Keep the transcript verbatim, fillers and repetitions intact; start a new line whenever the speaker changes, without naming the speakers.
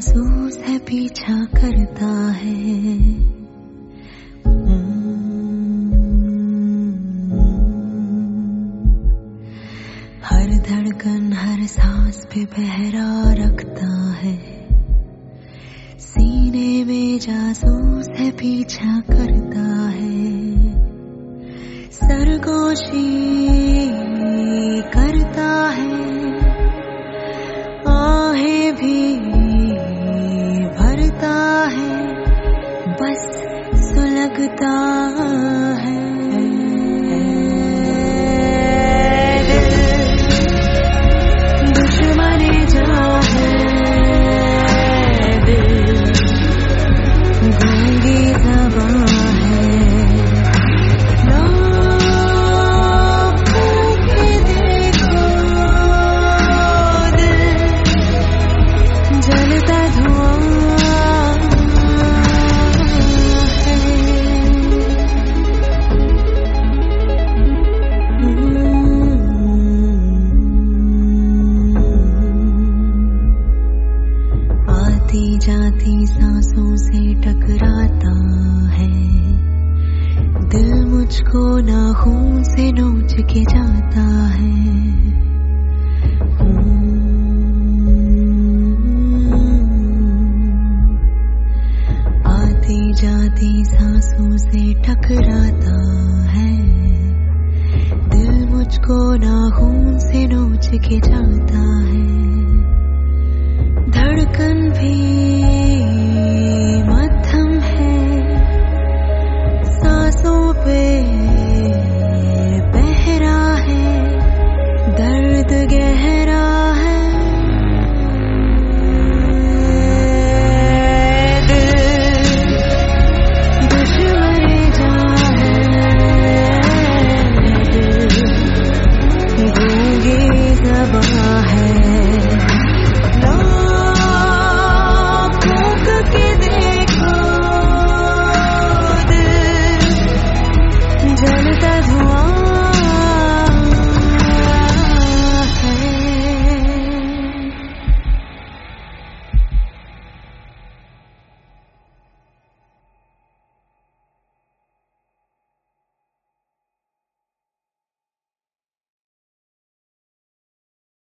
जासूस है पीछा करता है। हर धड़कन हर सांस पे पहरा रखता है। सीने में जासूस है पीछा करता है। सरगोशी करता है। आहें भी भरता है। बस सुलगता है। जाती सांसों से टकराता है। दिल मुझको नाखून से नोच के जाता है। आती जाती सांसों से टकराता है। दिल मुझको नाखून से नोच के जाता है। धड़कन भी मध्यम है। सांसों पे पहरा है। दर्द गहरा है। दिल दुश्मन जान है। दिल गूंगी ज़बान